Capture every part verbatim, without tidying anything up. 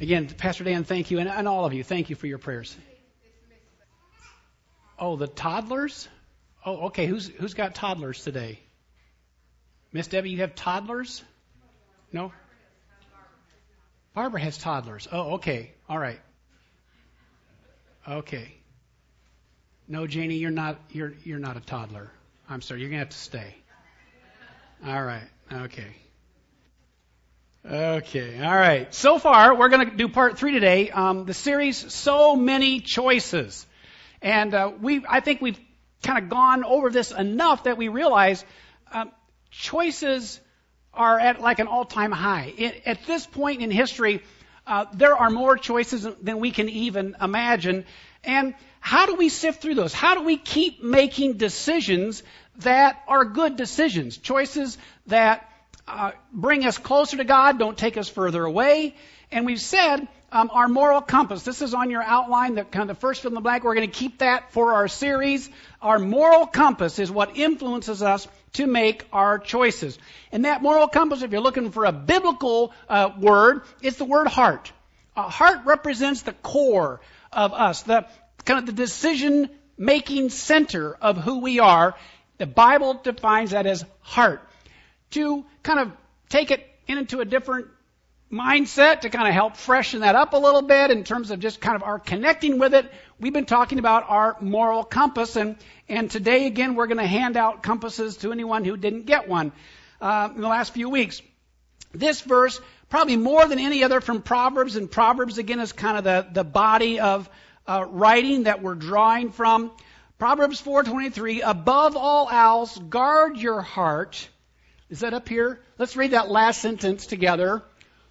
Again, Pastor Dan, thank you, and, and all of you, thank you for your prayers. Oh, the toddlers? Oh, okay. Who's who's got toddlers today? Miss Debbie, you have toddlers? No? Barbara has toddlers. Oh, okay. All right. Okay. No, Janie, you're not you're you're not a toddler. I'm sorry, you're gonna have to stay. All right. Okay. Okay. All right. So far, we're going to do part three today. Um, the series, So Many Choices. And uh, we, I think we've kind of gone over this enough that we realize um, choices are at like an all-time high. It, at this point in history, uh, there are more choices than we can even imagine. And how do we sift through those? How do we keep making decisions that are good decisions? Choices that uh, bring us closer to God, don't take us further away. And we've said um, our moral compass. This is on your outline, the kind of the first fill in the blank. We're going to keep that for our series. Our moral compass is what influences us to make our choices. And that moral compass, if you're looking for a biblical uh, word, it's the word heart. Uh, heart represents the core of us, the kind of the decision-making center of who we are. The Bible defines that as heart. To kind of take it into a different mindset, to kind of help freshen that up a little bit in terms of just kind of our connecting with it, we've been talking about our moral compass. And, and today, again, we're going to hand out compasses to anyone who didn't get one uh, in the last few weeks. This verse, probably more than any other from Proverbs, and Proverbs, again, is kind of the, the body of uh, writing that we're drawing from. Proverbs four twenty-three, above all else, guard your heart. Is that up here? Let's read that last sentence together.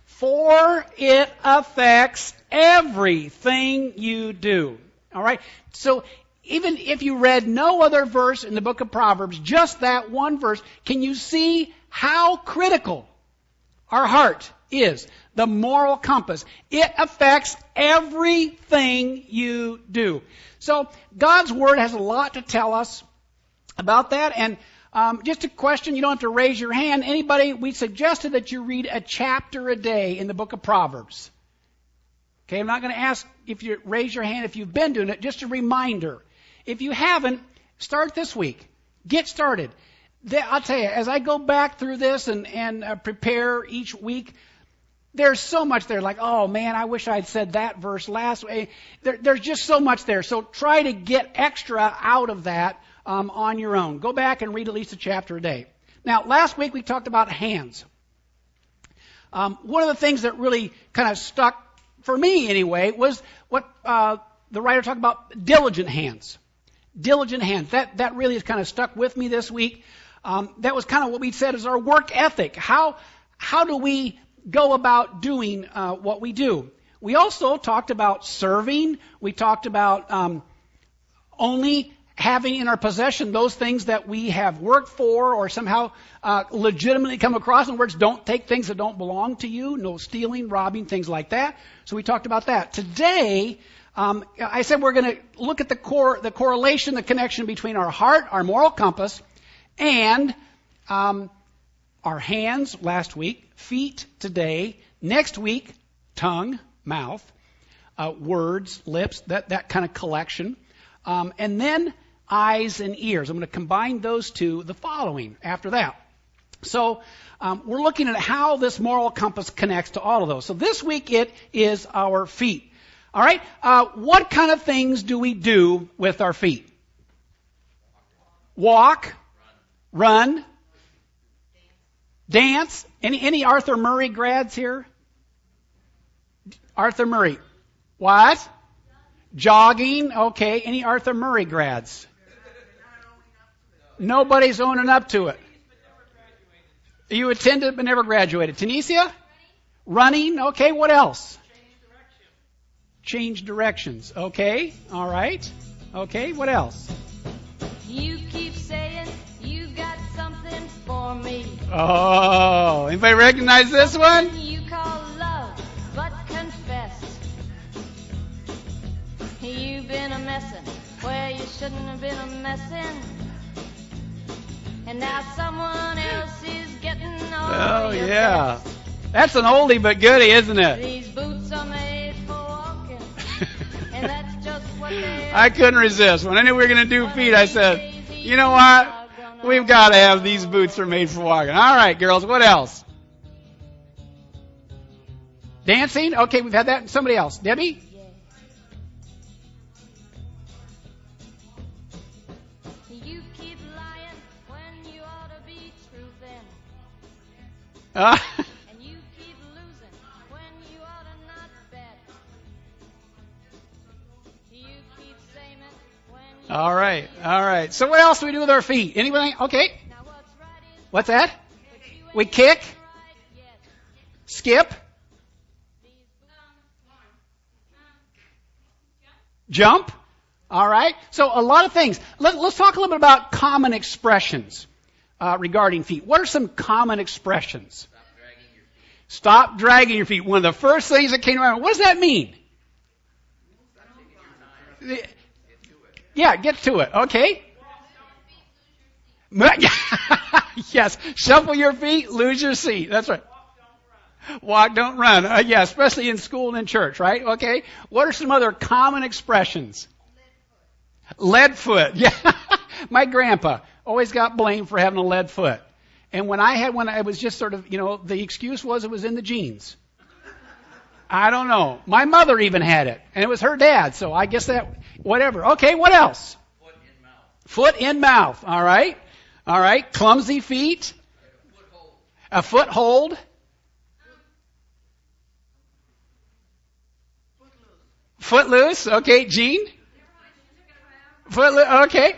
For it affects everything you do. All right? So even if you read no other verse in the book of Proverbs, just that one verse, can you see how critical our heart is? The moral compass. It affects everything you do. So God's Word has a lot to tell us about that. And Um, just a question, you don't have to raise your hand. Anybody, we suggested that you read a chapter a day in the book of Proverbs. Okay, I'm not going to ask if you raise your hand if you've been doing it, just a reminder. If you haven't, start this week. Get started. The, I'll tell you, as I go back through this and, and uh, prepare each week, there's so much there, like, oh man, I wish I'd said that verse last week. There, there's just so much there. So try to get extra out of that Um, on your own. Go back and read at least a chapter a day. Now, last week we talked about hands. Um, one of the things that really kind of stuck, for me anyway, was what uh, the writer talked about, diligent hands. Diligent hands. That that really has kind of stuck with me this week. Um, that was kind of what we said is our work ethic. How how do we go about doing uh, what we do? We also talked about serving. We talked about um, only having in our possession those things that we have worked for or somehow uh, legitimately come across. In other words, don't take things that don't belong to you. No stealing, robbing, things like that. So we talked about that. Today, um, I said we're going to look at the core, the correlation, the connection between our heart, our moral compass, and um, our hands last week, feet today, next week, tongue, mouth, uh, words, lips, that, that kind of collection. Um, and then eyes and ears. I'm going to combine those two the following after that. So um, we're looking at how this moral compass connects to all of those. So this week it is our feet. All right. Uh, what kind of things do we do with our feet? Walk, run, dance. Any any Arthur Murray grads here? Arthur Murray. What? Jogging. Okay. Any Arthur Murray grads? Nobody's owning up to it. You attended but never graduated. Tunisia? Running. Okay, what else? Change directions. Okay, all right. Okay, what else? You keep saying you got something for me. Oh, anybody recognize this one? You call love, but confess. You've been a messin' where you shouldn't have been a messin'. And now someone else is getting all Oh, your yeah. best. That's an oldie but goodie, isn't it? These boots are made And that's just what they I couldn't resist. When I knew we were going to do feet, I said, you know what? We've got to have these boots are made for walking. All right, girls, what else? Dancing? Okay, we've had that. Somebody else. Debbie? You keep lying when you ought to be truthing. Uh, And you keep losing when you ought to not bet. You keep saying when you all right, all right. So what else do we do with our feet? Anything? Okay. Now what's right is What's that? but you ain't We kick, right yet. skip, jump. All right. So a lot of things. Let, let's talk a little bit about common expressions uh, regarding feet. What are some common expressions? Stop dragging your feet. One of the first things that came to my mind. What does that mean? Yeah, get to it. Okay. Yes. Shuffle your feet, lose your seat. That's right. Walk, don't run. Uh, yeah, especially in school and in church, right? Okay. What are some other common expressions? Lead foot. Yeah. My grandpa always got blamed for having a lead foot. And when I had one, I was just sort of, you know, the excuse was it was in the genes. I don't know. My mother even had it. And it was her dad. So I guess that, whatever. Okay, what else? Foot in mouth. Foot in mouth. All right. All right. Clumsy feet. Foothold. A foothold. Footloose. Okay, Gene? Footloose. Okay.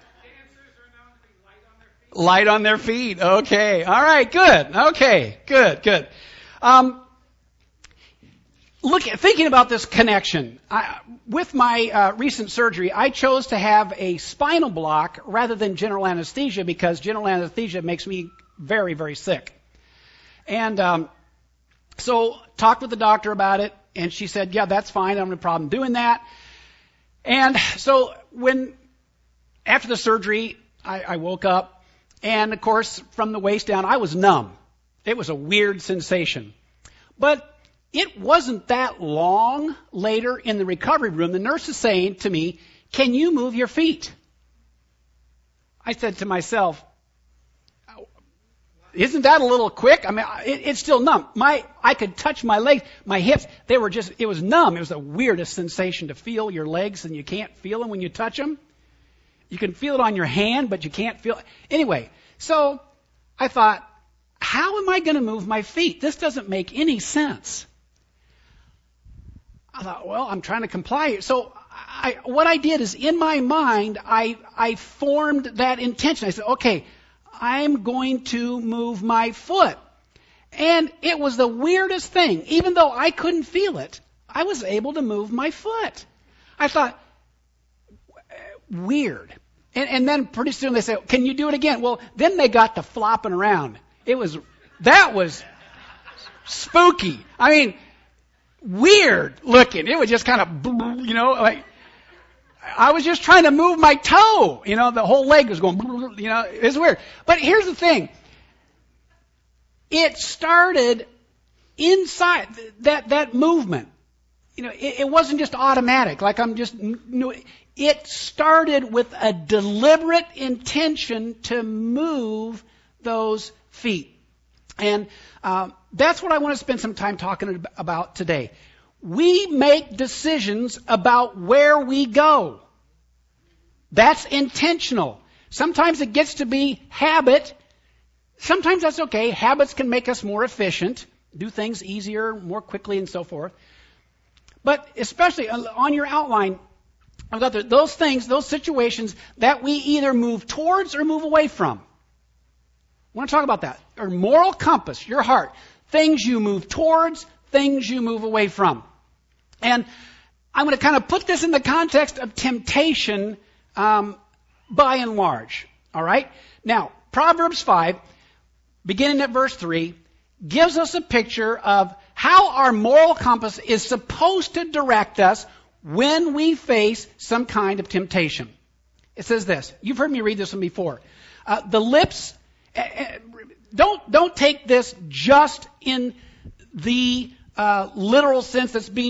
Light on their feet. Okay. All right. Good. Okay. Good. Good. Um, look, thinking about this connection, I, with my uh, recent surgery, I chose to have a spinal block rather than general anesthesia because general anesthesia makes me very, very sick. And um, so talked with the doctor about it, and she said, yeah, that's fine. I don't have a problem doing that. And so when, after the surgery, I, I woke up, and of course, from the waist down, I was numb. It was a weird sensation. But it wasn't that long later in the recovery room, the nurse is saying to me, can you move your feet? I said to myself, isn't that a little quick? I mean, it, it's still numb. My, I could touch my legs, my hips, they were just, it was numb. It was the weirdest sensation to feel your legs and you can't feel them when you touch them. You can feel it on your hand, but you can't feel it. Anyway, so I thought, how am I going to move my feet? This doesn't make any sense. I thought, well, I'm trying to comply. So I, what I did is in my mind, I, I formed that intention. I said, okay, I'm going to move my foot. And it was the weirdest thing. Even though I couldn't feel it, I was able to move my foot. I thought, weird. And, and then pretty soon they say, can you do it again? Well, then they got to flopping around. It was, that was spooky. I mean, weird looking. It was just kind of, you know, like, I was just trying to move my toe. You know, the whole leg was going, you know, it's weird. But here's the thing. It started inside that, that movement. You know, it, it wasn't just automatic, like I'm just, it started with a deliberate intention to move those feet. And um, that's what I want to spend some time talking about today. We make decisions about where we go. That's intentional. Sometimes it gets to be habit. Sometimes that's okay. Habits can make us more efficient, do things easier, more quickly, and so forth. But especially on your outline, I've got the, those things, those situations that we either move towards or move away from. I want to talk about that. Or moral compass, your heart. Things you move towards, things you move away from. And I'm going to kind of put this in the context of temptation um, by and large. All right? Now, Proverbs five, beginning at verse three, gives us a picture of how our moral compass is supposed to direct us when we face some kind of temptation. It says this. You've heard me read this one before. Uh, the lips, uh, don't, don't take this just in the uh, literal sense that's being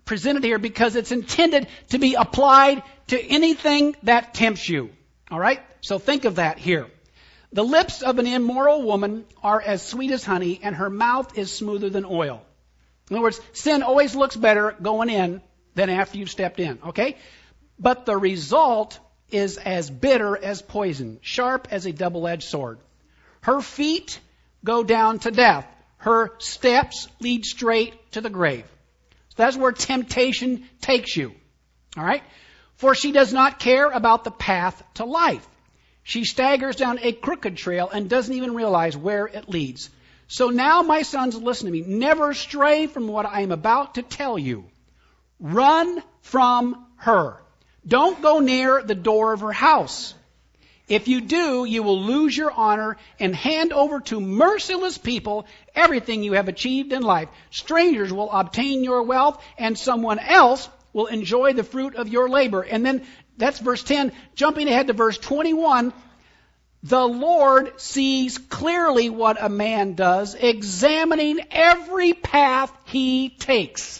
presented here because it's intended to be applied to anything that tempts you. All right? So think of that here. The lips of an immoral woman are as sweet as honey, and her mouth is smoother than oil. In other words, sin always looks better going in than after you've stepped in. Okay? But the result is as bitter as poison, sharp as a double-edged sword. Her feet go down to death. Her steps lead straight to the grave. So that's where temptation takes you. All right? For she does not care about the path to life. She staggers down a crooked trail and doesn't even realize where it leads. So now, my sons, listen to me. Never stray from what I am about to tell you. Run from her. Don't go near the door of her house. If you do, you will lose your honor and hand over to merciless people everything you have achieved in life. Strangers will obtain your wealth, and someone else will enjoy the fruit of your labor. And then, that's verse ten. Jumping ahead to verse twenty-one, the Lord sees clearly what a man does, examining every path he takes.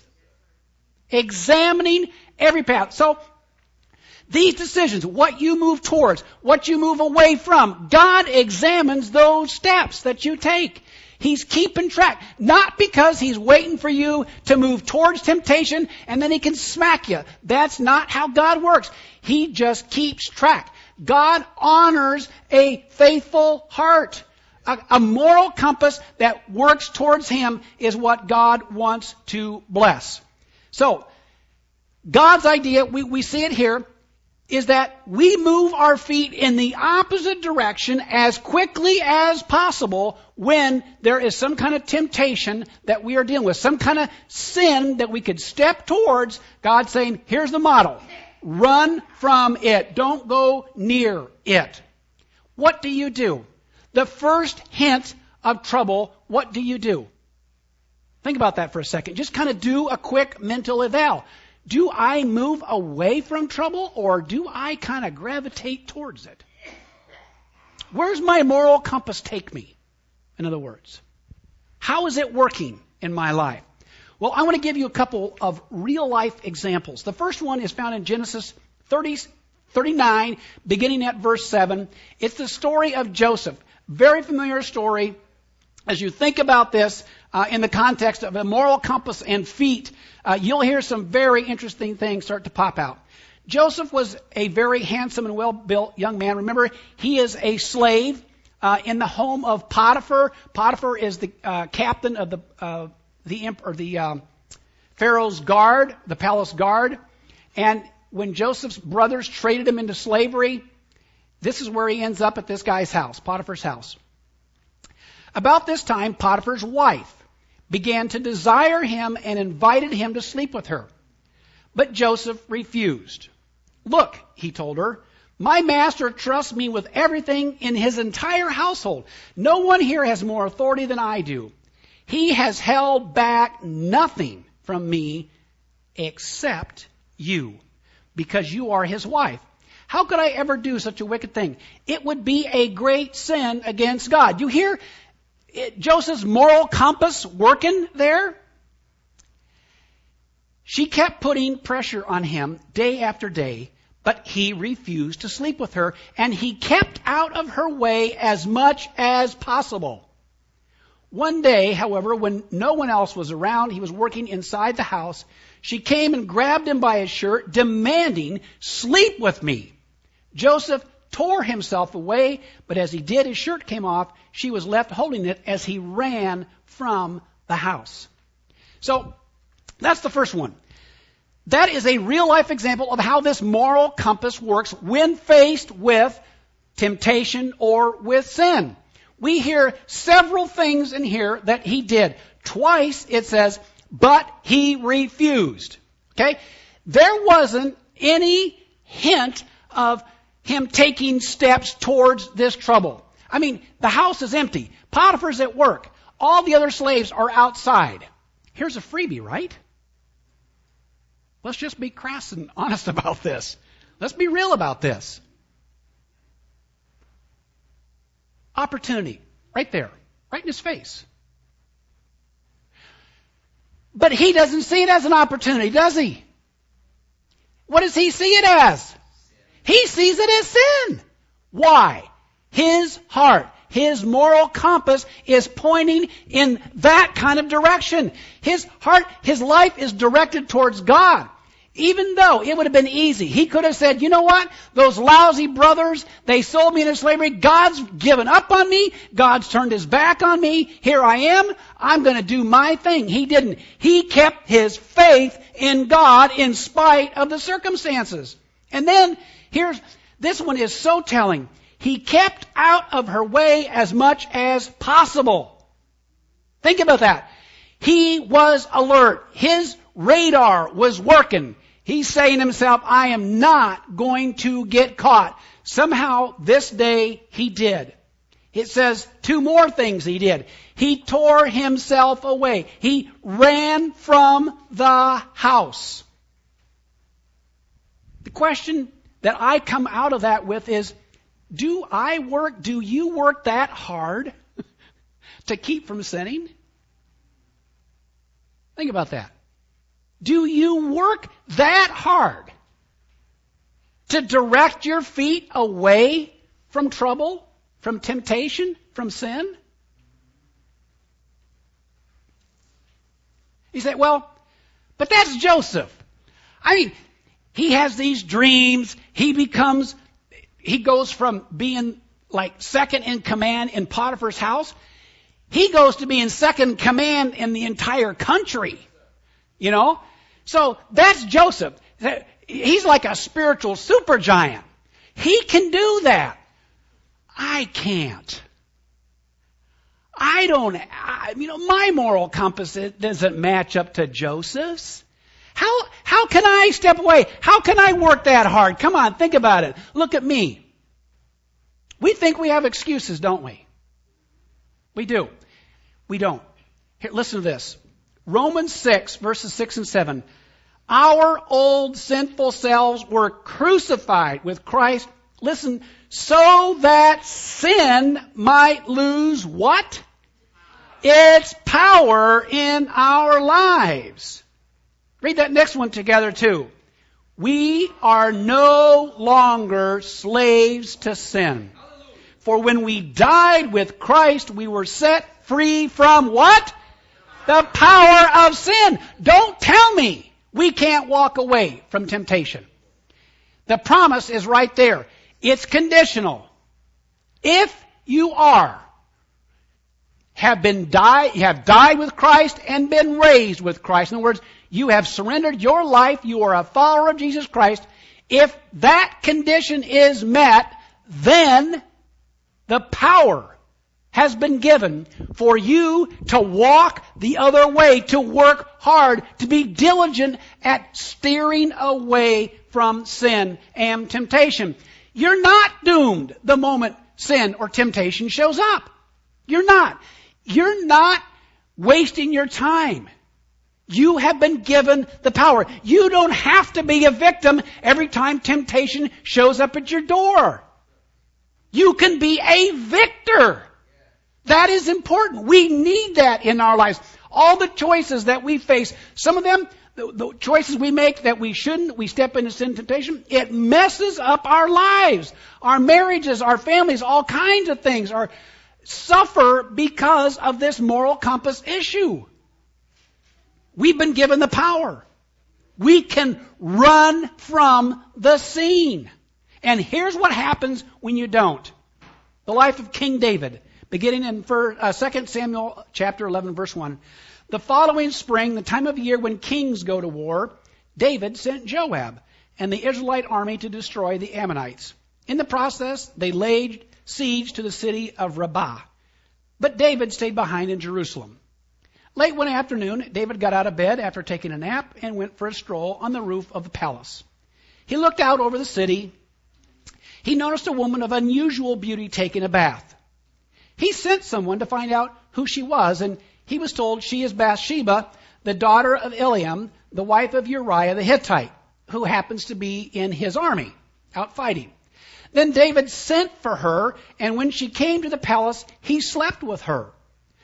Examining every path. So, these decisions, what you move towards, what you move away from, God examines those steps that you take. He's keeping track. Not because He's waiting for you to move towards temptation and then He can smack you. That's not how God works. He just keeps track. God honors a faithful heart. A, a moral compass that works towards Him is what God wants to bless. So, God's idea, we, we see it here, is that we move our feet in the opposite direction as quickly as possible when there is some kind of temptation that we are dealing with, some kind of sin that we could step towards. God's saying, here's the model. Run from it. Don't go near it. What do you do? The first hint of trouble, what do you do? Think about that for a second. Just kind of do a quick mental eval. Do I move away from trouble, or do I kind of gravitate towards it? Where's my moral compass take me? In other words, how is it working in my life? Well, I want to give you a couple of real-life examples. The first one is found in Genesis thirty, thirty-nine, beginning at verse seven. It's the story of Joseph. Very familiar story. As you think about this uh, in the context of a moral compass and feet, uh, you'll hear some very interesting things start to pop out. Joseph was a very handsome and well-built young man. Remember, he is a slave uh, in the home of Potiphar. Potiphar is the uh, captain of the uh, the imp- or the um, Pharaoh's guard, the palace guard. And when Joseph's brothers traded him into slavery, this is where he ends up at this guy's house, Potiphar's house. About this time, Potiphar's wife began to desire him and invited him to sleep with her. But Joseph refused. Look, he told her, my master trusts me with everything in his entire household. No one here has more authority than I do. He has held back nothing from me except you, because you are his wife. How could I ever do such a wicked thing? It would be a great sin against God. You hear it, Joseph's moral compass working there? She kept putting pressure on him day after day, but he refused to sleep with her, and he kept out of her way as much as possible. One day, however, when no one else was around, he was working inside the house, she came and grabbed him by his shirt, demanding, sleep with me. Joseph tore himself away, but as he did, his shirt came off. She was left holding it as he ran from the house. So, that's the first one. That is a real-life example of how this moral compass works when faced with temptation or with sin. We hear several things in here that he did. Twice it says, but he refused. Okay? There wasn't any hint of him taking steps towards this trouble. I mean, the house is empty. Potiphar's at work. All the other slaves are outside. Here's a freebie, right? Let's just be crass and honest about this. Let's be real about this. Opportunity. Right there. Right in his face. But he doesn't see it as an opportunity, does he? What does he see it as? He sees it as sin. Why? His heart, his moral compass is pointing in that kind of direction. His heart, his life is directed towards God. Even though it would have been easy. He could have said, you know what? Those lousy brothers, they sold me into slavery. God's given up on me. God's turned his back on me. Here I am. I'm going to do my thing. He didn't. He kept his faith in God in spite of the circumstances. And then, here's, this one is so telling. He kept out of her way as much as possible. Think about that. He was alert. His radar was working. He's saying to himself, I am not going to get caught. Somehow this day he did. It says two more things he did. He tore himself away. He ran from the house. The question that I come out of that with is, do I work, do you work that hard to keep from sinning? Think about that. Do you work that hard to direct your feet away from trouble, from temptation, from sin? You say, well, but that's Joseph. I mean, he has these dreams. He becomes, he goes from being like second in command in Potiphar's house. He goes to being second command in the entire country. You know? So that's Joseph. He's like a spiritual supergiant. He can do that. I can't. I don't, I, you know, my moral compass doesn't match up to Joseph's. How, how can I step away? How can I work that hard? Come on, think about it. Look at me. We think we have excuses, don't we? We do. We don't. Here, listen to this. Romans six, verses six and seven. Our old sinful selves were crucified with Christ. Listen, so that sin might lose what? Its power in our lives. Read that next one together too. We are no longer slaves to sin. For when we died with Christ, we were set free from what? The power of sin. Don't tell me we can't walk away from temptation. The promise is right there. It's conditional. If you are, have been died, have died with Christ and been raised with Christ. In other words, you have surrendered your life. You are a follower of Jesus Christ. If that condition is met, then the power has been given for you to walk the other way, to work hard, to be diligent at steering away from sin and temptation. You're not doomed the moment sin or temptation shows up. You're not. You're not wasting your time. You have been given the power. You don't have to be a victim every time temptation shows up at your door. You can be a victor. That is important. We need that in our lives. All the choices that we face, some of them, the, the choices we make that we shouldn't, we step into sin and temptation, it messes up our lives, our marriages, our families, all kinds of things are suffer because of this moral compass issue. We've been given the power. We can run from the scene. And here's what happens when you don't. The life of King David, beginning in Second Samuel chapter eleven, verse one. The following spring, the time of year when kings go to war, David sent Joab and the Israelite army to destroy the Ammonites. In the process, they laid siege to the city of Rabbah. But David stayed behind in Jerusalem. Late one afternoon, David got out of bed after taking a nap and went for a stroll on the roof of the palace. He looked out over the city. He noticed a woman of unusual beauty taking a bath. He sent someone to find out who she was, and he was told she is Bathsheba, the daughter of Eliam, the wife of Uriah the Hittite, who happens to be in his army, out fighting. Then David sent for her, and when she came to the palace, he slept with her.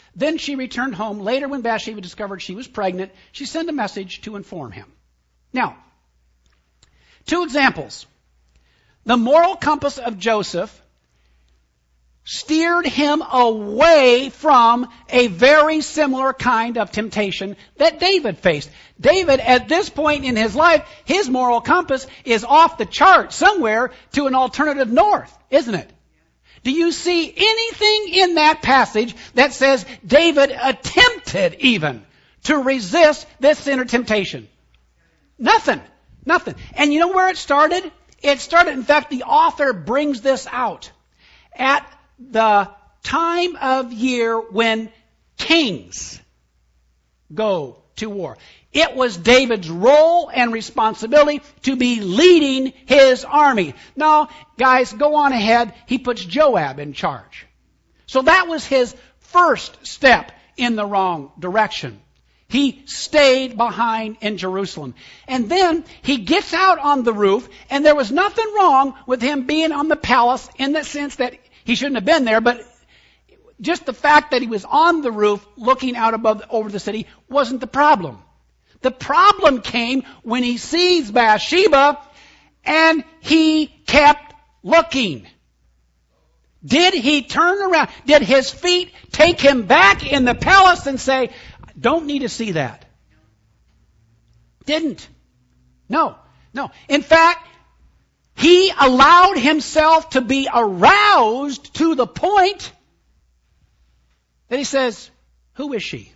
Then she returned home. Later, when Bathsheba discovered she was pregnant, she sent a message to inform him. Now, two examples. The moral compass of Joseph steered him away from a very similar kind of temptation that David faced. David, at this point in his life, his moral compass is off the chart somewhere to an alternative north, isn't it? Do you see anything in that passage that says David attempted even to resist this sin or temptation? Nothing. Nothing. And you know where it started? It started, in fact, the author brings this out at the time of year when kings go to war. It was David's role and responsibility to be leading his army. Now, guys, go on ahead. He puts Joab in charge. So that was his first step in the wrong direction. He stayed behind in Jerusalem. And then he gets out on the roof, and there was nothing wrong with him being on the palace in the sense that he shouldn't have been there, but just the fact that he was on the roof looking out above over the city wasn't the problem. The problem came when he sees Bathsheba and he kept looking. Did he turn around? Did his feet take him back in the palace and say, don't need to see that? Didn't. No, no. In fact, he allowed himself to be aroused to the point that he says, who is she?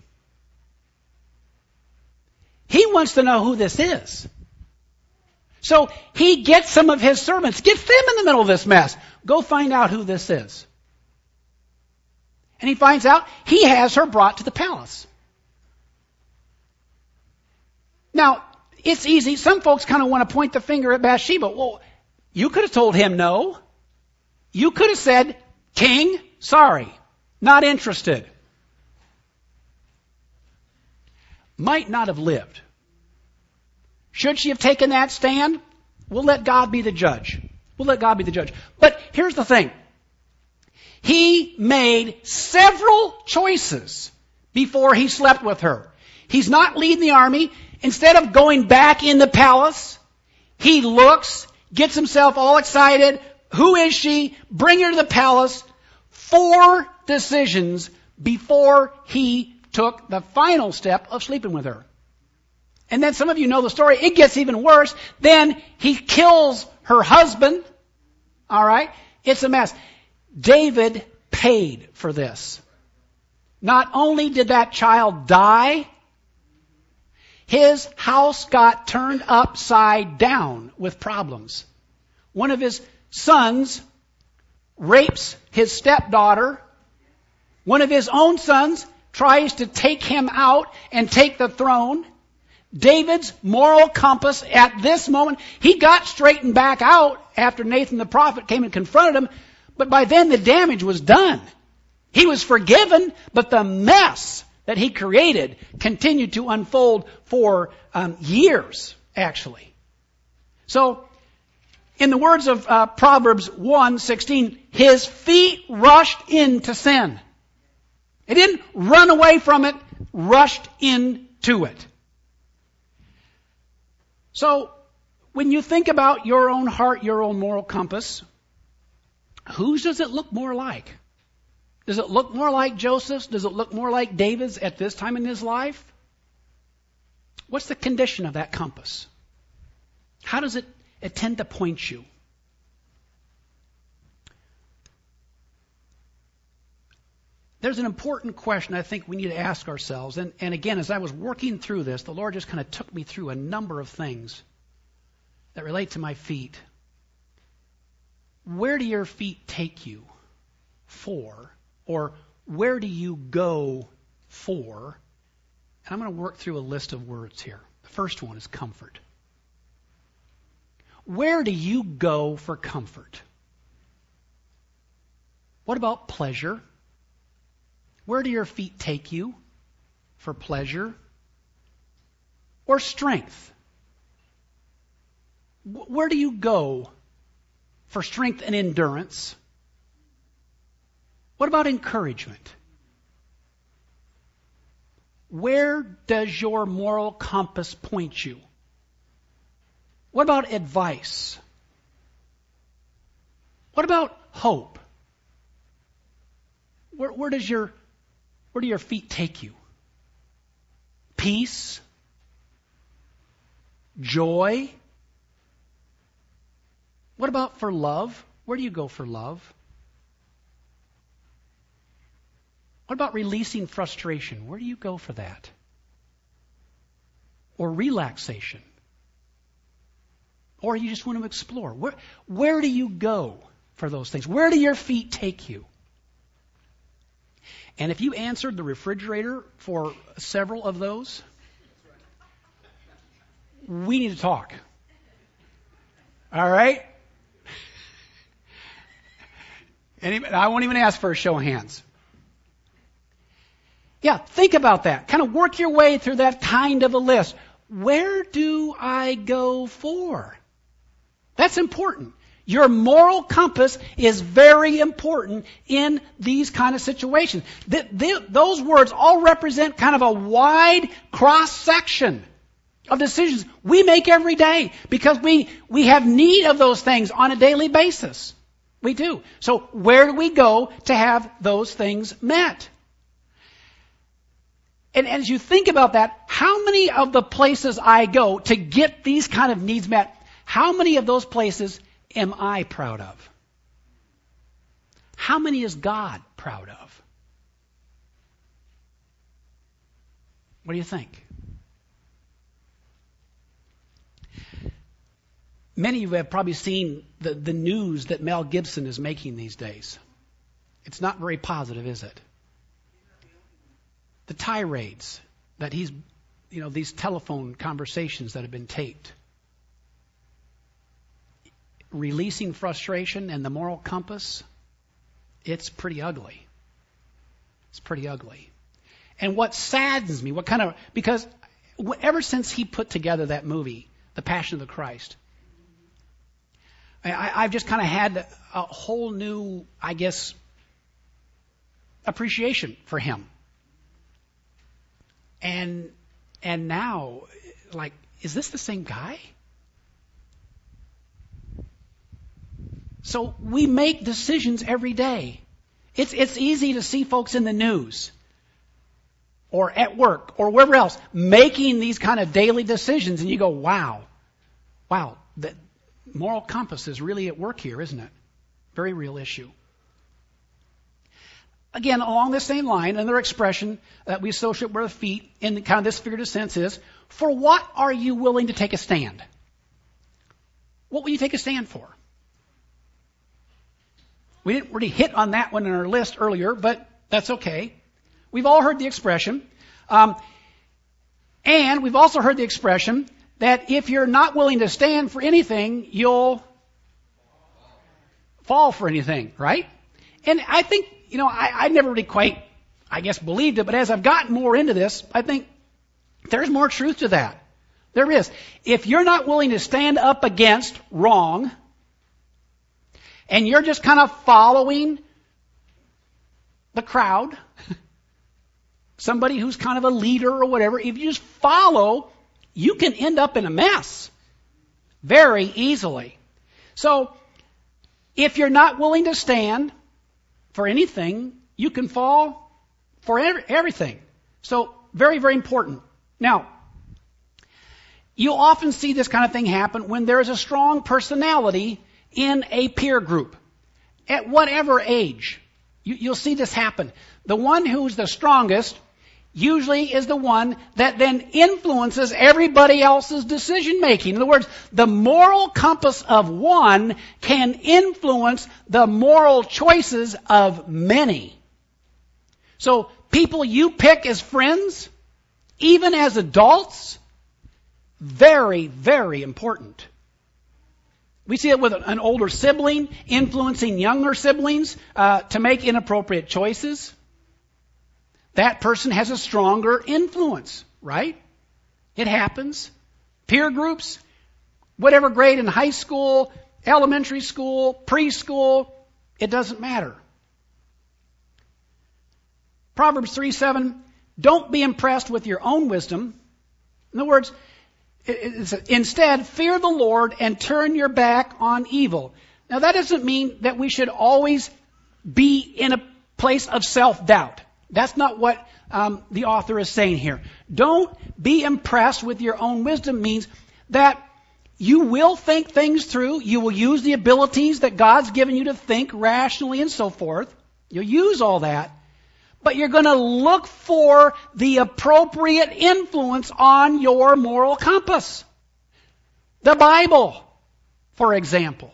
He wants to know who this is. So he gets some of his servants, gets them in the middle of this mess. Go find out who this is. And he finds out he has her brought to the palace. Now, it's easy. Some folks kind of want to point the finger at Bathsheba. Well, you could have told him no. You could have said, King, sorry, not interested. Might not have lived. Should she have taken that stand? We'll let God be the judge. We'll let God be the judge. But here's the thing. He made several choices before he slept with her. He's not leading the army. Instead of going back in the palace, he looks, gets himself all excited. Who is she? Bring her to the palace. Four decisions before he took the final step of sleeping with her. And then some of you know the story. It gets even worse. Then he kills her husband. All right? It's a mess. David paid for this. Not only did that child die, his house got turned upside down with problems. One of his sons rapes his stepdaughter. One of his own sons tries to take him out and take the throne. David's moral compass at this moment, he got straightened back out after Nathan the prophet came and confronted him, but by then the damage was done. He was forgiven, but the mess that he created continued to unfold for um, years, actually. So, in the words of uh, Proverbs one sixteen, his feet rushed into sin. It didn't run away from it, rushed into it. So, when you think about your own heart, your own moral compass, whose does it look more like? Does it look more like Joseph's? Does it look more like David's at this time in his life? What's the condition of that compass? How does it, it tend to point you? There's an important question I think we need to ask ourselves. And, and again, as I was working through this, the Lord just kind of took me through a number of things that relate to my feet. Where do your feet take you for? Or where do you go for? And I'm going to work through a list of words here. The first one is comfort. Where do you go for comfort? What about pleasure? Where do your feet take you for pleasure? Or strength? Where do you go for strength and endurance? What about encouragement? Where does your moral compass point you? What about advice? What about hope? Where, where does your where do your feet take you? Peace? Joy? What about for love? Where do you go for love? What about releasing frustration? Where do you go for that? Or relaxation? Or you just want to explore? Where, where do you go for those things? Where do your feet take you? And if you answered the refrigerator for several of those, we need to talk. All right? Any, I won't even ask for a show of hands. Yeah, think about that. Kind of work your way through that kind of a list. Where do I go for? That's important. Your moral compass is very important in these kind of situations. Th- th- those words all represent kind of a wide cross-section of decisions we make every day because we, we have need of those things on a daily basis. We do. So where do we go to have those things met? And as you think about that, how many of the places I go to get these kind of needs met, how many of those places am I proud of? How many is God proud of? What do you think? Many of you have probably seen the, the news that Mel Gibson is making these days. It's not very positive, is it? The tirades that he's, you know, these telephone conversations that have been taped. Releasing frustration and the moral compass, it's pretty ugly. It's pretty ugly. And what saddens me, what kind of, because ever since he put together that movie, The Passion of the Christ, I, I've just kind of had a whole new, I guess, appreciation for him. And and now, like, is this the same guy? So we make decisions every day. It's it's easy to see folks in the news or at work or wherever else making these kind of daily decisions, and you go, wow, wow, the moral compass is really at work here, isn't it? Very real issue. Again, along the same line, another expression that we associate with feet in kind of this figurative sense is, for what are you willing to take a stand? What will you take a stand for? We didn't really hit on that one in our list earlier, but that's okay. We've all heard the expression. Um, and we've also heard the expression that if you're not willing to stand for anything, you'll fall for anything, right? And I think, you know, I, I never really quite, I guess, believed it, but as I've gotten more into this, I think there's more truth to that. There is. If you're not willing to stand up against wrong, and you're just kind of following the crowd, somebody who's kind of a leader or whatever, if you just follow, you can end up in a mess very easily. So, if you're not willing to stand for anything, you can fall for every, everything. So, very, very important. Now, you often see this kind of thing happen when there is a strong personality in a peer group. At whatever age, you, you'll see this happen. The one who's the strongest usually is the one that then influences everybody else's decision making. In other words, the moral compass of one can influence the moral choices of many. So people you pick as friends, even as adults, very, very important. We see it with an older sibling influencing younger siblings uh, to make inappropriate choices. That person has a stronger influence, right? It happens. Peer groups, whatever grade in high school, elementary school, preschool, it doesn't matter. Proverbs three seven, Don't be impressed with your own wisdom. In other words, it's, instead, fear the Lord and turn your back on evil. Now, that doesn't mean that we should always be in a place of self-doubt. That's not what um, the author is saying here. Don't be impressed with your own wisdom means that you will think things through. You will use the abilities that God's given you to think rationally and so forth. You'll use all that. But you're going to look for the appropriate influence on your moral compass. The Bible, for example.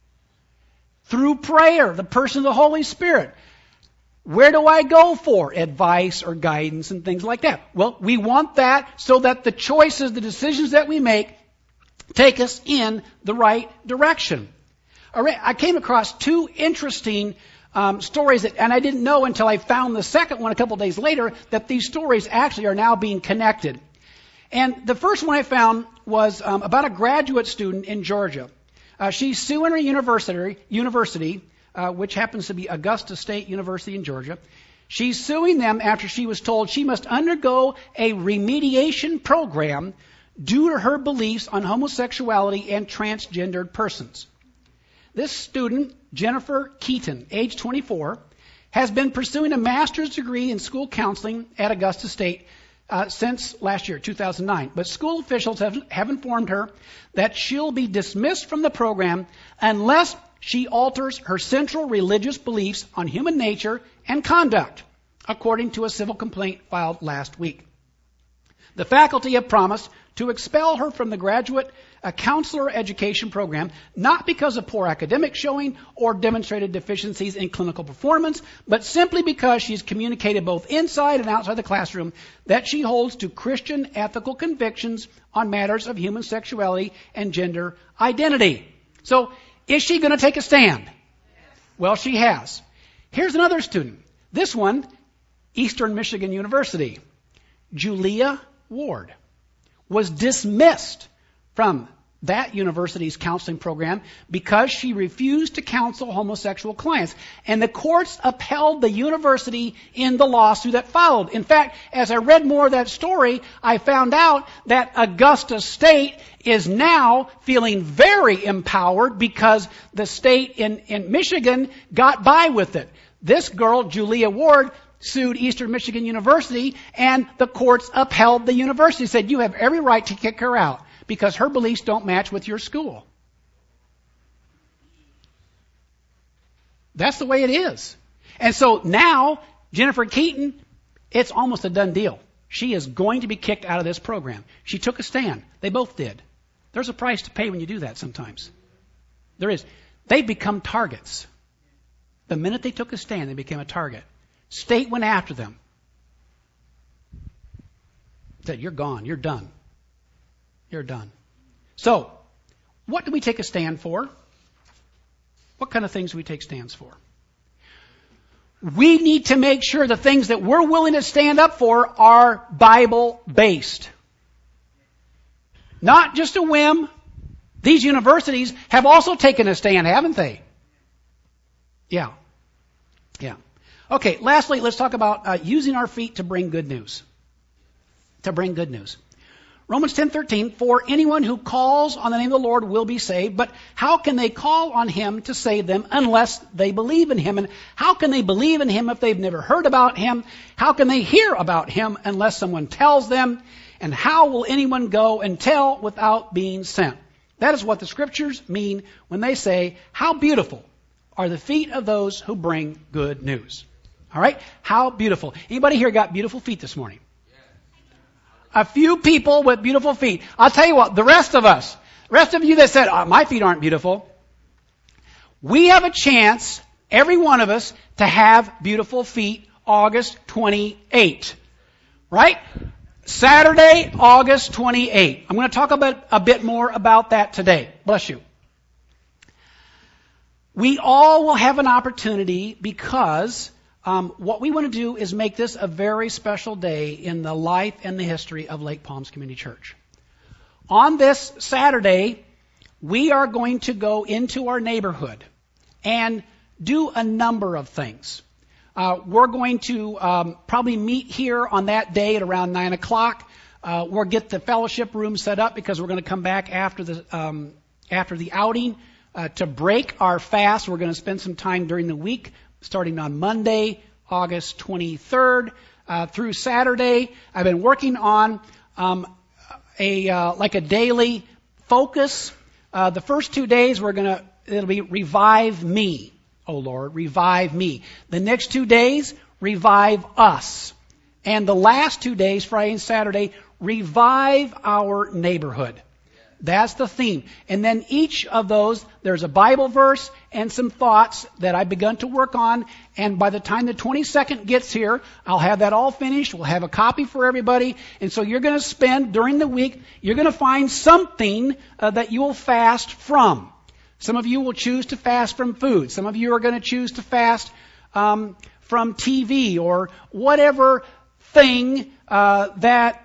Through prayer, the person of the Holy Spirit. Where do I go for advice or guidance and things like that? Well, we want that so that the choices, the decisions that we make, take us in the right direction. All right, I came across two interesting um, stories, that, and I didn't know until I found the second one a couple days later, that these stories actually are now being connected. And the first one I found was um, about a graduate student in Georgia. Uh, she's suing her university, university uh, which happens to be Augusta State University in Georgia. She's suing them after she was told she must undergo a remediation program due to her beliefs on homosexuality and transgendered persons. This student, Jennifer Keaton, age twenty-four, has been pursuing a master's degree in school counseling at Augusta State uh, since last year, two thousand nine. But school officials have, have informed her that she'll be dismissed from the program unless she alters her central religious beliefs on human nature and conduct, according to a civil complaint filed last week. The faculty have promised to expel her from the graduate uh, counselor education program, not because of poor academic showing or demonstrated deficiencies in clinical performance, but simply because she's communicated both inside and outside the classroom that she holds to Christian ethical convictions on matters of human sexuality and gender identity. So, is she going to take a stand? Well, she has. Here's another student. This one, Eastern Michigan University. Julia Ward was dismissed from that university's counseling program because she refused to counsel homosexual clients. And the courts upheld the university in the lawsuit that followed. In fact, as I read more of that story, I found out that Augusta State is now feeling very empowered because the state in, in Michigan got by with it. This girl, Julia Ward, sued Eastern Michigan University, and the courts upheld the university, said you have every right to kick her out because her beliefs don't match with your school. That's the way it is. And so now, Jennifer Keaton, it's almost a done deal. She is going to be kicked out of this program. She took a stand. They both did. There's a price to pay when you do that sometimes. There is. They become targets. The minute they took a stand, they became a target. State went after them. Said, you're gone. You're done. You're done. So, what do we take a stand for? What kind of things do we take stands for? We need to make sure the things that we're willing to stand up for are Bible-based. Not just a whim. These universities have also taken a stand, haven't they? Yeah. Yeah. Okay, lastly, let's talk about uh, using our feet to bring good news. To bring good news. Romans ten thirteen, for anyone who calls on the name of the Lord will be saved, but how can they call on Him to save them unless they believe in Him? And how can they believe in Him if they've never heard about Him? How can they hear about Him unless someone tells them? And how will anyone go and tell without being sent? That is what the Scriptures mean when they say, how beautiful are the feet of those who bring good news. All right? How beautiful. Anybody here got beautiful feet this morning? A few people with beautiful feet. I'll tell you what, the rest of us, the rest of you that said, oh, my feet aren't beautiful, we have a chance, every one of us, to have beautiful feet August twenty-eighth. Right? Saturday, August twenty-eighth. I'm going to talk about a bit more about that today. Bless you. We all will have an opportunity because um, what we want to do is make this a very special day in the life and the history of Lake Palms Community Church. On this Saturday, we are going to go into our neighborhood and do a number of things. Uh, we're going to um, probably meet here on that day at around nine o'clock. Uh, we'll get the fellowship room set up because we're going to come back after the um, after the outing uh, to break our fast. We're going to spend some time during the week, starting on Monday, August twenty-third, uh, through Saturday. I've been working on um, a uh, like a daily focus. Uh, the first two days we're going to it'll be revive me, oh Lord, revive me. The next two days, revive us, and the last two days, Friday and Saturday, revive our neighborhood. That's the theme. And then each of those, there's a Bible verse and some thoughts that I've begun to work on. And by the time the twenty-second gets here, I'll have that all finished. We'll have a copy for everybody. And so you're going to spend during the week, you're going to find something uh, that you will fast from. Some of you will choose to fast from food. Some of you are going to choose to fast um, from T V or whatever thing uh, that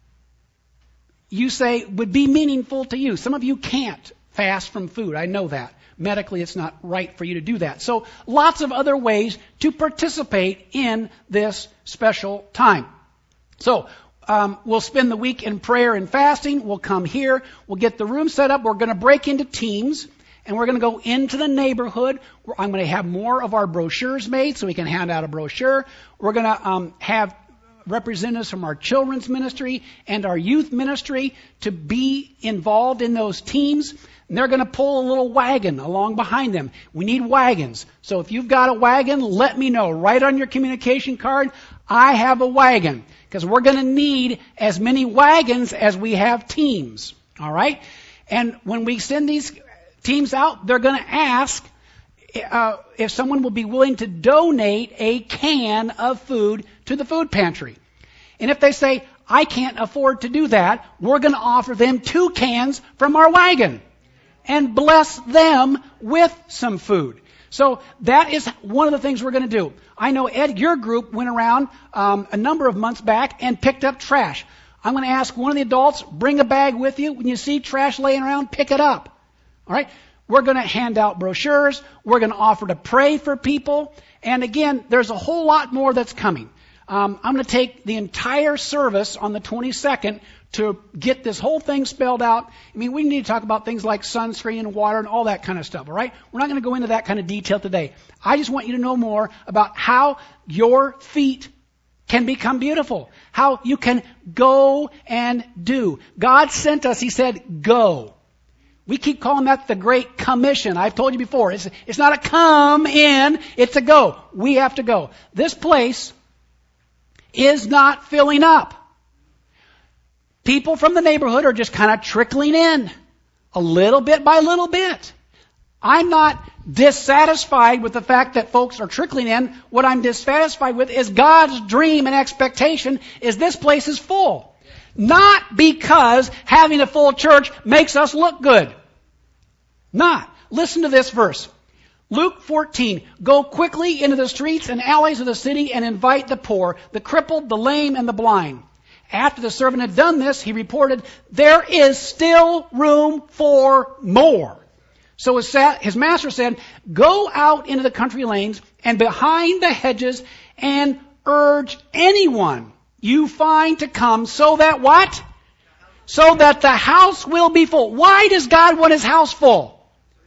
you say would be meaningful to you. Some of you can't fast from food. I know that. Medically, it's not right for you to do that. So lots of other ways to participate in this special time. So um, we'll spend the week in prayer and fasting. We'll come here. We'll get the room set up. We're going to break into teams. And we're going to go into the neighborhood. I'm going to have more of our brochures made so we can hand out a brochure. We're going to um, have representatives from our children's ministry and our youth ministry to be involved in those teams. And they're going to pull a little wagon along behind them. We need wagons. So if you've got a wagon, let me know. Write on your communication card, I have a wagon. Because we're going to need as many wagons as we have teams. All right? And when we send these teams out, they're going to ask uh, if someone will be willing to donate a can of food to the food pantry. And if they say, I can't afford to do that, we're going to offer them two cans from our wagon and bless them with some food. So that is one of the things we're going to do. I know, Ed, your group went around um, a number of months back and picked up trash. I'm going to ask one of the adults, bring a bag with you. When you see trash laying around, pick it up. All right? We're going to hand out brochures. We're going to offer to pray for people. And again, there's a whole lot more that's coming. Um, I'm going to take the entire service on the twenty-second to get this whole thing spelled out. I mean, we need to talk about things like sunscreen and water and all that kind of stuff, all right? We're not going to go into that kind of detail today. I just want you to know more about how your feet can become beautiful, how you can go and do. God sent us, He said, go. We keep calling that the Great Commission. I've told you before, it's, it's not a come in, it's a go. We have to go. This place is not filling up. People from the neighborhood are just kind of trickling in, a little bit by little bit. I'm not dissatisfied with the fact that folks are trickling in. What I'm dissatisfied with is God's dream and expectation is this place is full. Not because having a full church makes us look good. Not. Listen to this verse. Luke fourteen. Go quickly into the streets and alleys of the city and invite the poor, the crippled, the lame, and the blind. After the servant had done this, he reported, there is still room for more. So his master said, go out into the country lanes and behind the hedges and urge anyone you find to come so that what? So that the house will be full. Why does God want His house full?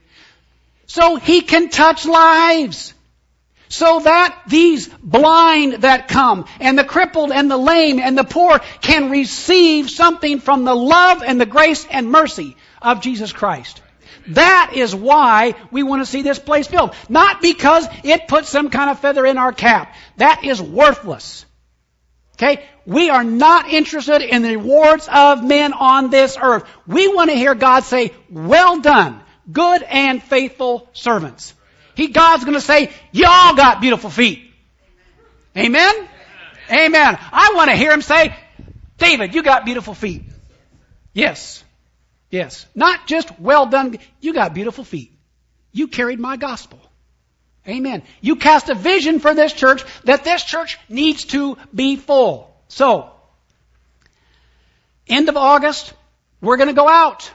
So He can touch lives. So that these blind that come and the crippled and the lame and the poor can receive something from the love and the grace and mercy of Jesus Christ. That is why we want to see this place filled. Not because it puts some kind of feather in our cap. That is worthless. Okay? We are not interested in the rewards of men on this earth. We want to hear God say, well done, good and faithful servants. He, God's going to say, y'all got beautiful feet. Amen? Amen? Amen. I want to hear Him say, David, you got beautiful feet. Yes. Yes. Not just well done. You got beautiful feet. You carried my gospel. Amen. You cast a vision for this church that this church needs to be full. So, end of August, we're going to go out.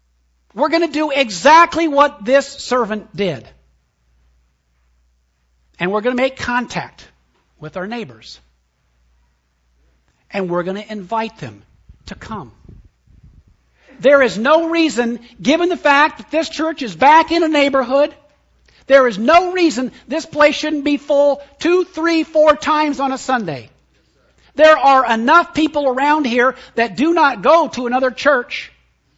We're going to do exactly what this servant did. And we're going to make contact with our neighbors. And we're going to invite them to come. There is no reason, given the fact that this church is back in a neighborhood, there is no reason this place shouldn't be full two, three, four times on a Sunday. There are enough people around here that do not go to another church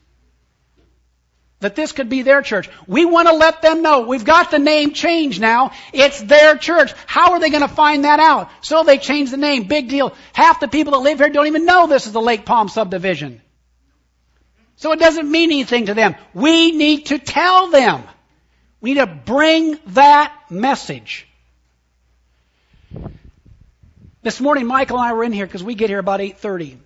that this could be their church. We want to let them know. We've got the name changed now. It's their church. How are they going to find that out? So they changed the name. Big deal. Half the people that live here don't even know this is the Lake Palm subdivision. So it doesn't mean anything to them. We need to tell them. We need to bring that message. This morning, Michael and I were in here because we get here about eight thirty.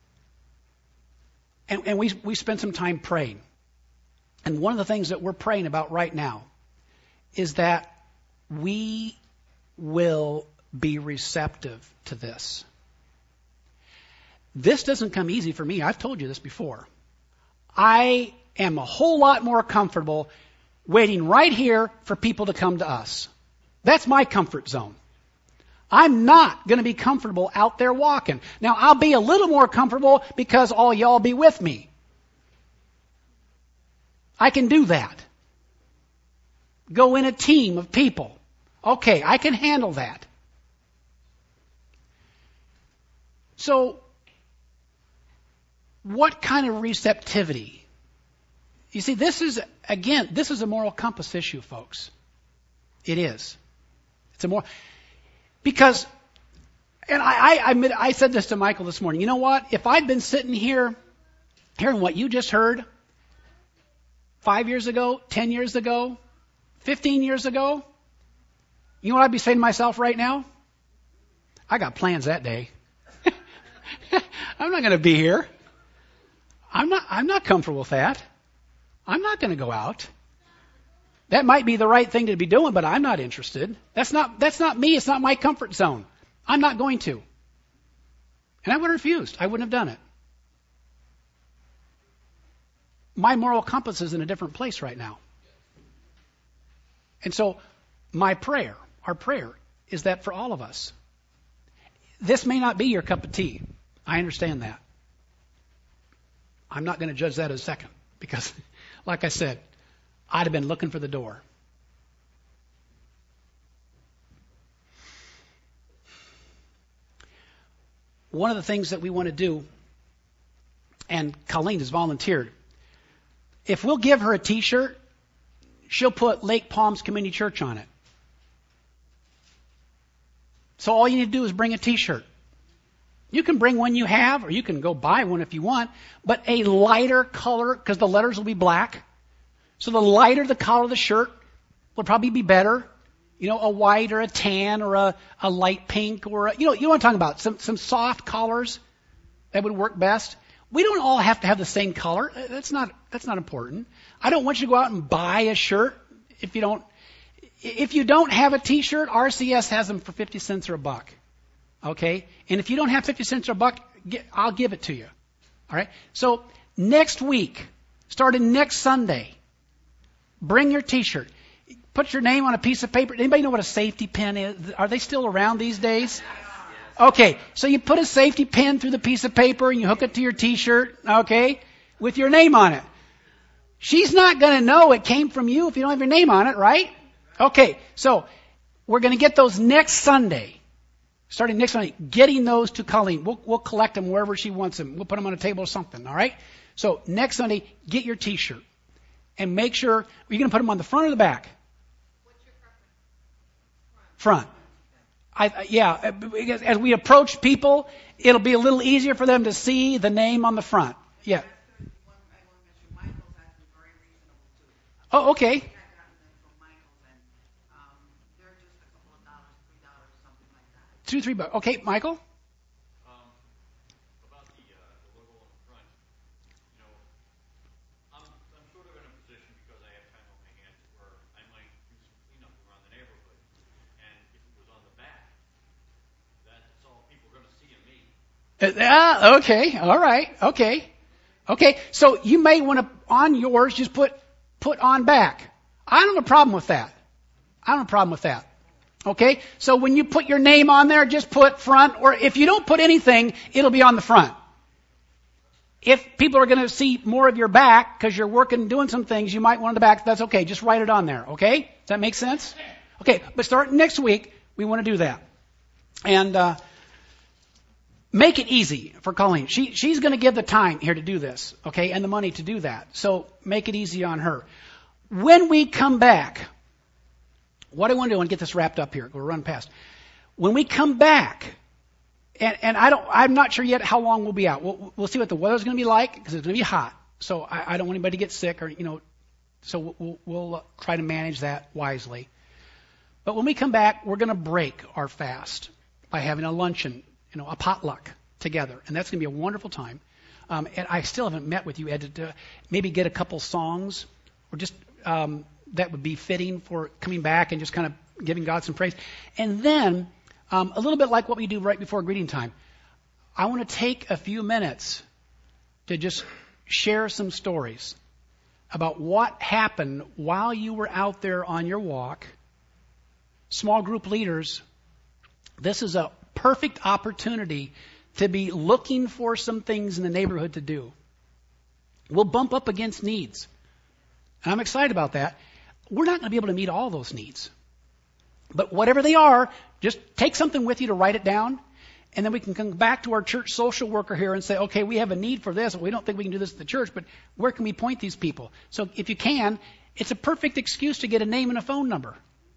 And, and we, we spent some time praying. And one of the things that we're praying about right now is that we will be receptive to this. This doesn't come easy for me. I've told you this before. I am a whole lot more comfortable waiting right here for people to come to us. That's my comfort zone. I'm not going to be comfortable out there walking. Now, I'll be a little more comfortable because all y'all be with me. I can do that. Go in a team of people. Okay, I can handle that. So, what kind of receptivity? You see, this is, again, this is a moral compass issue, folks. It is. It's a moral... Because, and I, I, admit, I said this to Michael this morning, you know what? If I'd been sitting here, hearing what you just heard, five years ago, ten years ago, fifteen years ago, you know what I'd be saying to myself right now? I got plans that day. I'm not going to be here. I'm not, I'm not comfortable with that. I'm not going to go out. That might be the right thing to be doing, but I'm not interested. That's not, that's not me. It's not my comfort zone. I'm not going to. And I would have refused. I wouldn't have done it. My moral compass is in a different place right now. And so my prayer, our prayer, is that for all of us, this may not be your cup of tea. I understand that. I'm not going to judge that as a second because, like I said, I'd have been looking for the door. One of the things that we want to do, and Colleen has volunteered, if we'll give her a T-shirt, she'll put Lake Palms Community Church on it. So all you need to do is bring a T-shirt. You can bring one you have, or you can go buy one if you want, but a lighter color, because the letters will be black. So the lighter the color of the shirt would probably be better. You know, a white or a tan or a, a light pink or, a, you know, you know what I'm talking about. Some, some soft colors that would work best. We don't all have to have the same color. That's not, that's not important. I don't want you to go out and buy a shirt if you don't, if you don't have a T-shirt, R C S has them for fifty cents or a buck. Okay? And if you don't have fifty cents or a buck, I'll give it to you. All right? So next week, starting next Sunday, bring your T-shirt. Put your name on a piece of paper. Anybody know what a safety pin is? Are they still around these days? Okay, so you put a safety pin through the piece of paper and you hook it to your T-shirt, okay, with your name on it. She's not going to know it came from you if you don't have your name on it, right? Okay, so we're going to get those next Sunday. Starting next Sunday, getting those to Colleen. We'll, we'll collect them wherever she wants them. We'll put them on a table or something, all right? So next Sunday, get your T-shirt. And make sure, you're going to put them on the front or the back? What's your preference? Front. I, yeah, because as we approach people, it'll be a little easier for them to see the name on the front. Yeah. Oh, okay. Two, three bucks. Okay, Michael? Ah, okay, all right, okay, okay. So you may want to on yours just put put on back. I don't have a problem with that. I don't have a problem with that. Okay? So when you put your name on there, just put front, or if you don't put anything, it'll be on the front. If people are going to see more of your back because you're working, doing some things, you might want the back. That's okay. Just write it on there. Okay? Does that make sense? Okay. But starting next week, we want to do that. And, uh, make it easy for Colleen. She, she's going to give the time here to do this. Okay? And the money to do that. So make it easy on her. When we come back, what I want to do, I want to get this wrapped up here. We'll run past. When we come back, and, and I don't, I'm not sure yet how long we'll be out. We'll, we'll see what the weather's going to be like because it's going to be hot. So I, I don't want anybody to get sick or, you know, so we'll, we'll try to manage that wisely. But when we come back, we're going to break our fast by having a luncheon, you know, a potluck together. And that's going to be a wonderful time. Um, and I still haven't met with you, Ed, to maybe get a couple songs or just, um, that would be fitting for coming back and just kind of giving God some praise. And then, um, a little bit like what we do right before greeting time, I want to take a few minutes to just share some stories about what happened while you were out there on your walk. Small group leaders, this is a perfect opportunity to be looking for some things in the neighborhood to do. We'll bump up against needs. And I'm excited about that. We're not going to be able to meet all those needs. But whatever they are, just take something with you to write it down. And then we can come back to our church social worker here and say, okay, we have a need for this. We don't think we can do this at the church, but where can we point these people? So if you can, it's a perfect excuse to get a name and a phone number.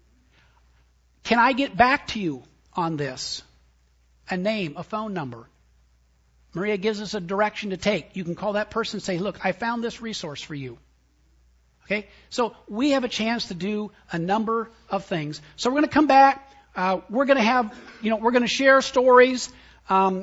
Can I get back to you on this? A name, a phone number. Maria gives us a direction to take. You can call that person and say, look, I found this resource for you. Okay? So we have a chance to do a number of things. So we're going to come back. Uh, we're going to have, you know, we're going to share stories. Um,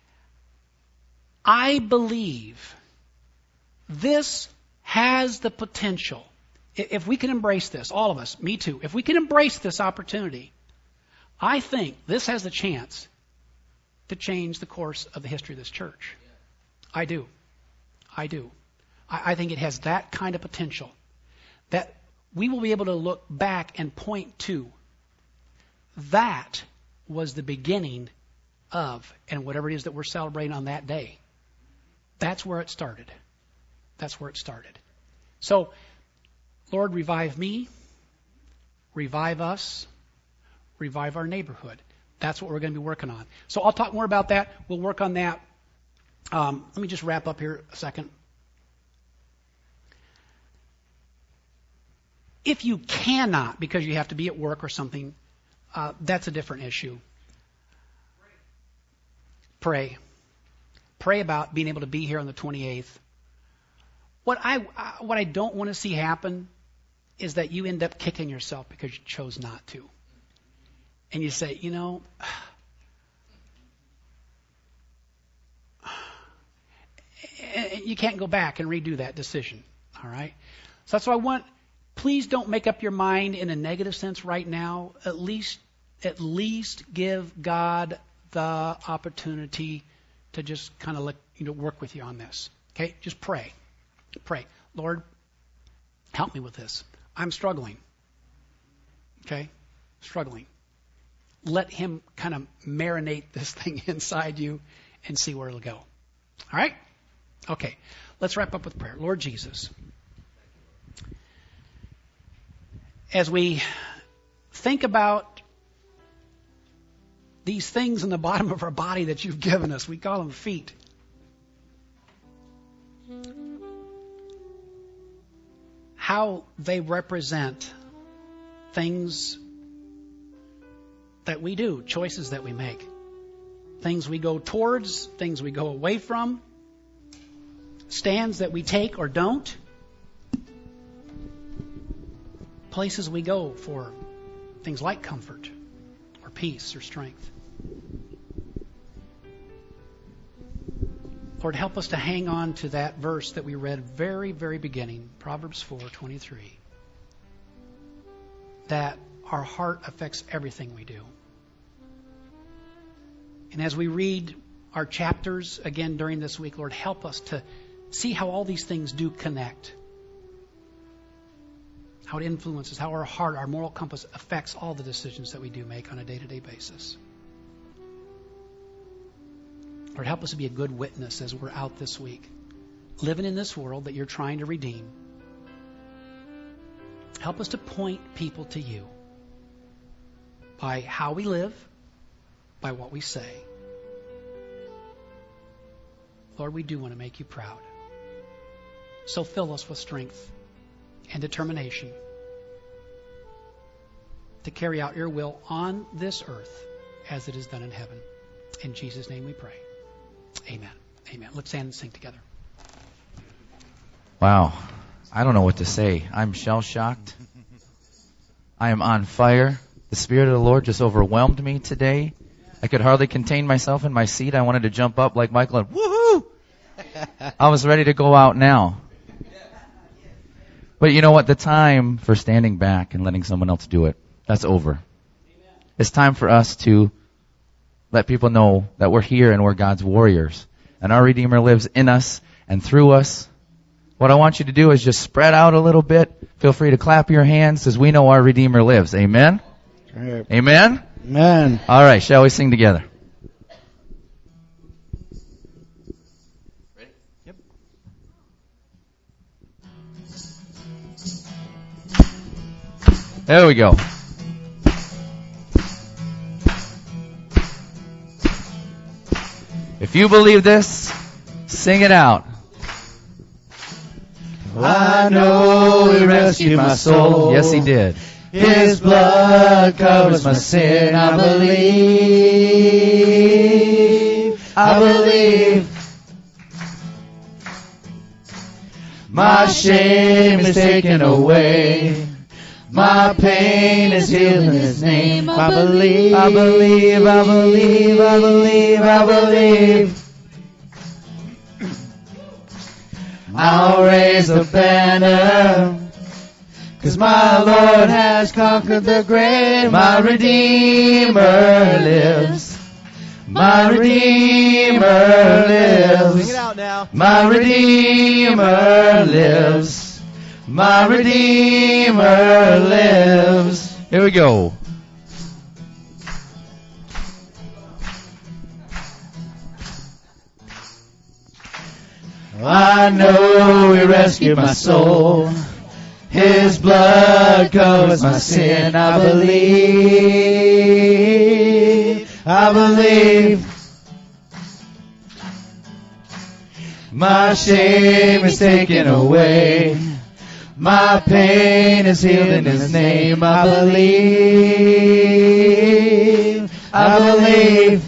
I believe this has the potential, if we can embrace this, all of us, me too, if we can embrace this opportunity, I think this has the chance to change the course of the history of this church. I do. I do. I, I think it has that kind of potential that we will be able to look back and point to. That was the beginning of, and whatever it is that we're celebrating on that day, that's where it started. That's where it started. So, Lord, revive me, revive us, revive our neighborhood. That's what we're going to be working on. So I'll talk more about that. We'll work on that. Um, let me just wrap up here a second. If you cannot, because you have to be at work or something, uh, that's a different issue. Pray. Pray about being able to be here on the twenty-eighth. What I what I don't want to see happen is that you end up kicking yourself because you chose not to. And you say, you know, you can't go back and redo that decision. All right? So that's why I want, please don't make up your mind in a negative sense right now. At least, at least give God the opportunity to just kind of let, you know, work with you on this. Okay? Just pray. Pray. Lord, help me with this. I'm struggling. Okay? Struggling. Let him kind of marinate this thing inside you and see where it'll go. All right? Okay. Let's wrap up with prayer. Lord Jesus, as we think about these things in the bottom of our body that you've given us, we call them feet. How they represent things that we do, choices that we make, things we go towards, things we go away from, stands that we take or don't, places we go for things like comfort or peace or strength. Lord, help us to hang on to that verse that we read very, very beginning, Proverbs four twenty-three, that our heart affects everything we do. And as we read our chapters again during this week, Lord, help us to see how all these things do connect. how it influences, how our heart, our moral compass affects all the decisions that we do make on a day-to-day basis. Lord, help us to be a good witness as we're out this week, living in this world that you're trying to redeem. Help us to point people to you by how we live, by what we say. Lord, we do want to make you proud. So fill us with strength and determination to carry out your will on this earth as it is done in heaven. In Jesus' name we pray. Amen. Amen. Let's stand and sing together. Wow. I don't know what to say. I'm shell-shocked. I am on fire. The Spirit of the Lord just overwhelmed me today. I could hardly contain myself in my seat. I wanted to jump up like Michael and woohoo! I was ready to go out now. But you know what? The time for standing back and letting someone else do it, that's over. It's time for us to let people know that we're here and we're God's warriors. And our Redeemer lives in us and through us. What I want you to do is just spread out a little bit. Feel free to clap your hands as we know our Redeemer lives. Amen? Right. Amen? Amen. All right, shall we sing together? Ready? Yep. There we go. If you believe this, sing it out. I know He rescued my soul. Yes, He did. His blood covers my sin. I believe. I believe. My shame is taken away. My pain is healed in His name. I believe. I believe. I believe. I believe. I believe. I'll raise a banner, 'cause my Lord has conquered the grave. My Redeemer lives. My Redeemer lives. Sing it out now. My Redeemer lives. My Redeemer lives. Here we go. I know He rescued my soul. His blood covers my sin. I believe. I believe. My shame is taken away. My pain is healed in His name. I believe. I believe.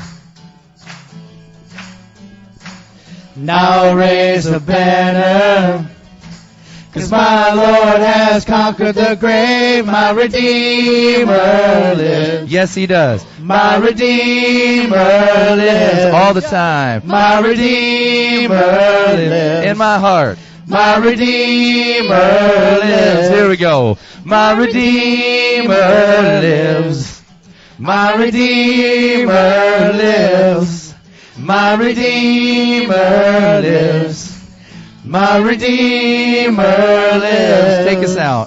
Now raise a banner, 'cause my Lord has conquered the grave. My Redeemer lives. Yes, He does. My Redeemer lives. All the time. My Redeemer lives. In my heart. My Redeemer lives. Here we go. My Redeemer lives. My Redeemer lives. My Redeemer lives. My Redeemer lives. Take us out.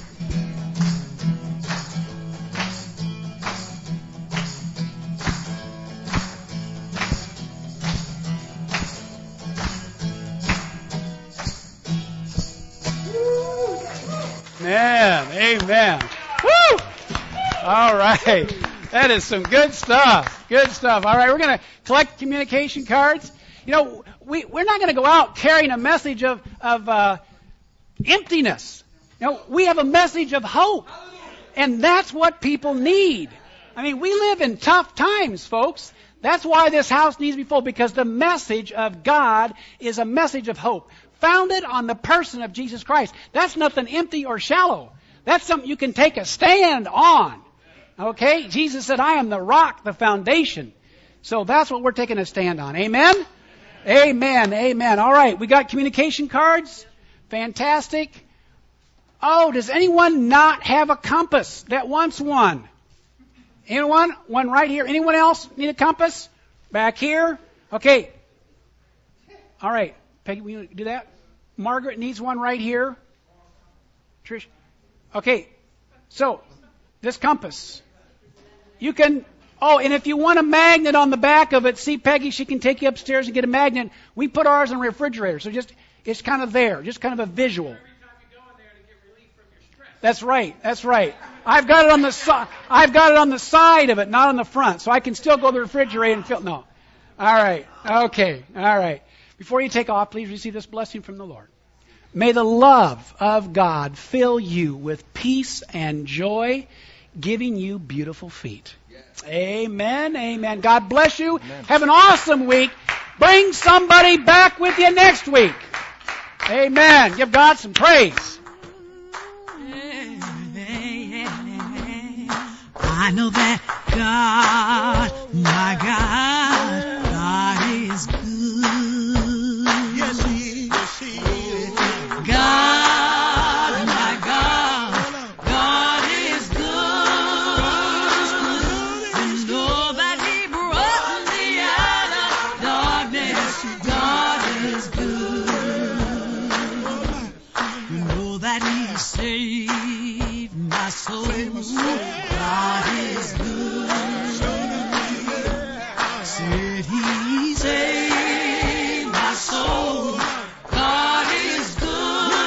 Man, amen. Woo! All right. That is some good stuff. Good stuff. All right, we're going to collect communication cards. You know, we, we're not going to go out carrying a message of, of uh, emptiness. You know, we have a message of hope. And that's what people need. I mean, we live in tough times, folks. That's why this house needs to be full, because the message of God is a message of hope, founded on the person of Jesus Christ. That's nothing empty or shallow. That's something you can take a stand on. Okay? Jesus said, I am the rock, the foundation. So that's what we're taking a stand on. Amen? Amen. Amen. All right. We got communication cards. Fantastic. Oh, does anyone not have a compass that wants one? Anyone? One right here. Anyone else need a compass? Back here? Okay. All right. Peggy, will you do that? Margaret needs one right here. Trish? Okay, so this compass. You can, oh, and if you want a magnet on the back of it, see Peggy, she can take you upstairs and get a magnet. We put ours in a refrigerator, so just, it's kind of there, just kind of a visual. That's right, that's right. I've got it on the side, I've got it on the side of it, not on the front, so I can still go to the refrigerator and fill, no. All right, okay, all right. Before you take off, please receive this blessing from the Lord. May the love of God fill you with peace and joy, giving you beautiful feet. Amen, amen. God bless you. Amen. Have an awesome week. Bring somebody back with you next week. Amen. Give God some praise. I know that God, my God, God is good. Yes, He is. Yes, He is. God, my God, God is good. You know that He brought me out of darkness. God is good. You know that He saved my soul. God is good. Said He saved my soul. God is good.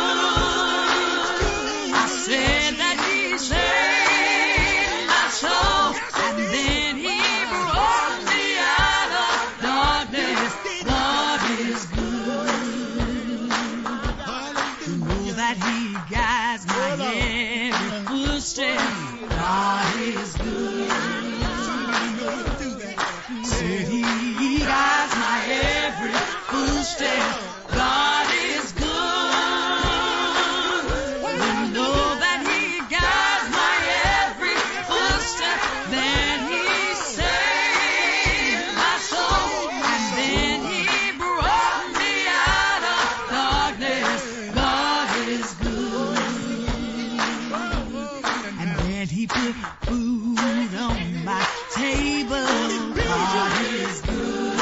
I said that He saved my soul, and then He brought me out of darkness. God is good. You know that He guides my every footstep. God is good. Said He guides my every footstep. God is good. You know that He guides my every footstep. Then He saved my soul, and then He brought me out of darkness. God is good. And then He put food on my table. God is good.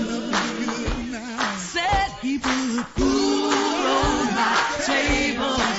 Said He put food on my table.